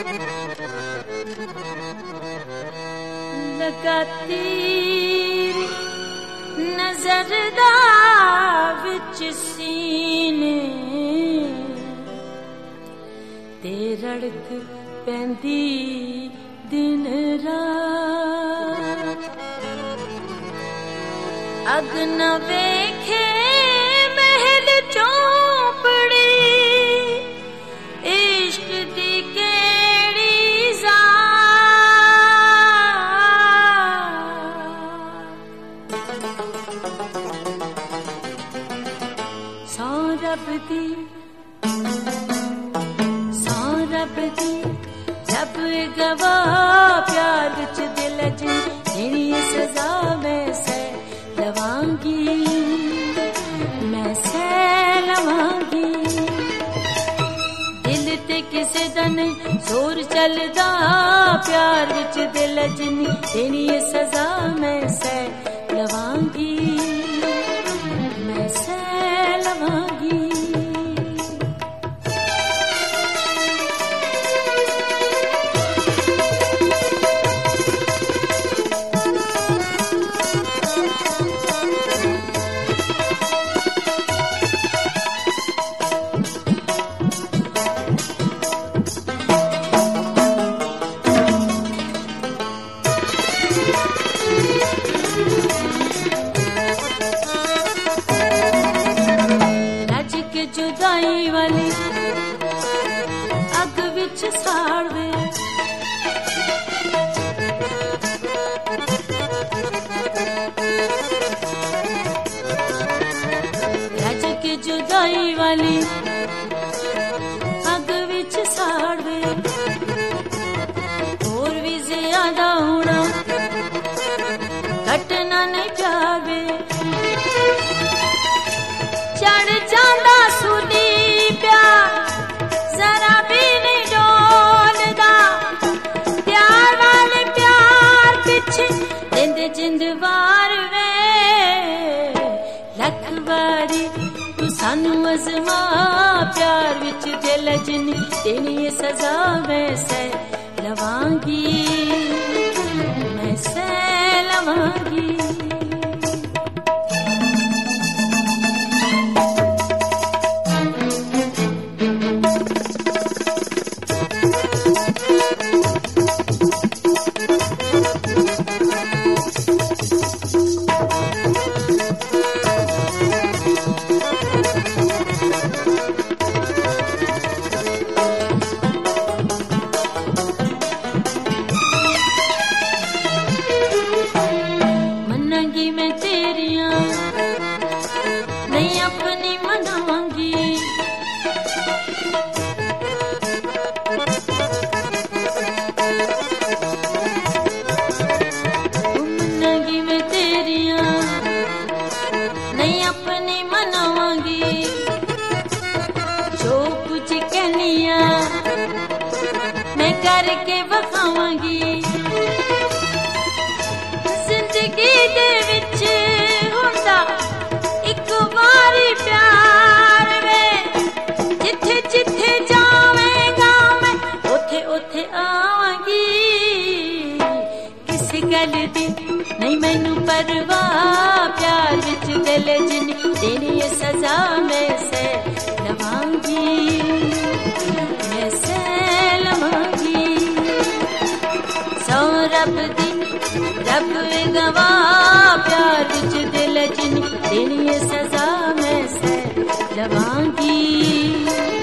लगाती नजर दा विच सीने ते रड़क पैंदी दिन रात अग न वेखे महल चौपड़ी इश्क दी केड़ी जात सौ रब दी जब गवा प्यार विच दिल जिनी सजा मैं सह लवांगी दिल ते किसे दा नहीं जोर चलदा प्यार विच दिल जिनी सजा मैं सह लवांगी मैं सह लवांगी जुदाई वाली अग विच साड़वे रज के जुदाई वाली अग विच साड़वे और भी ज्यादा होना घटना नहीं प्यावे चढ़ जांदा सुनी प्यार जरा भी नहीं डोलदा प्यार वाले प्यार पिछे जिंद जिंद वार वे लख बारी तू सानू अज़मा प्यार विच दिल जिनी तेनी सजा मैं सह लवांगी मैं सह लवांगी मैं तेरियां नहीं अपनी मनावांगी मनांगी मैं तेरियां नहीं अपनी मनावांगी जो कुछ कहनिया मैं करके बखावांगी जिंदगी दे विच हुंदा इक वारी प्यार वे जिथे जिथे जावेगा मैं उथे उथे आवांगी किसी गल दी नहीं मैनू परवाह प्यार विच दिल जिनी तेरी सजा मैं सह लवांगी मैं सह लवांगी सौ रब दी रब गवा प्यार विच दिल जिनी तेरी सजा मैं सह लवांगी।